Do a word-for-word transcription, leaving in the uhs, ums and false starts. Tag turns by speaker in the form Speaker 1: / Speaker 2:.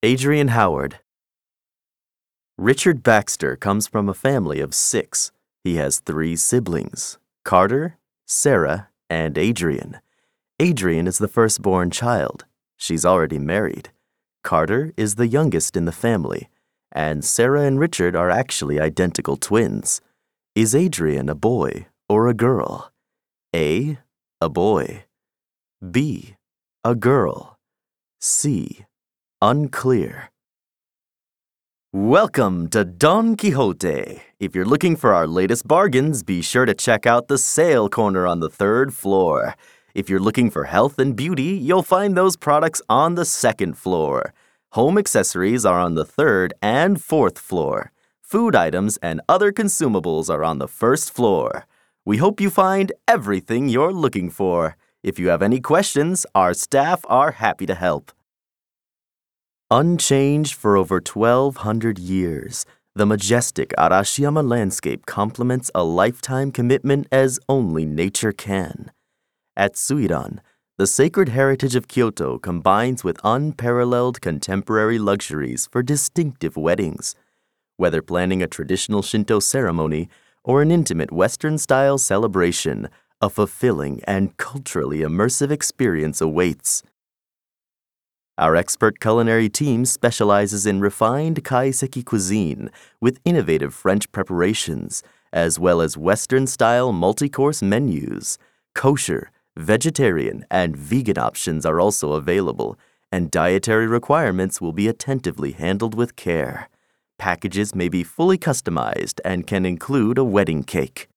Speaker 1: Adrian Howard. Richard Baxter comes from a family of six. He has three siblings, Carter, Sarah, and Adrian. Adrian is the firstborn child. She's already married. Carter is the youngest in the family, and Sarah and Richard are actually identical twins. Is Adrian a boy or a girl? A, a boy. B, a girl. C, unclear. Welcome to Don Quixote. If you're looking for our latest bargains, be sure to check out the sale corner on the third floor. If you're looking for health and beauty, you'll find those products on the second floor. Home accessories are on the third and fourth floor. Food items and other consumables are on the first floor. We hope you find everything you're looking for. If you have any questions, our staff are happy to help. Unchanged for over twelve hundred years, the majestic Arashiyama landscape complements a lifetime commitment as only nature can. At Suiran, the sacred heritage of Kyoto combines with unparalleled contemporary luxuries for distinctive weddings. Whether planning a traditional Shinto ceremony or an intimate Western-style celebration, a fulfilling and culturally immersive experience awaits. Our expert culinary team specializes in refined kaiseki cuisine with innovative French preparations, as well as Western-style multi-course menus. Kosher, vegetarian, and vegan options are also available, and dietary requirements will be attentively handled with care. Packages may be fully customized and can include a wedding cake.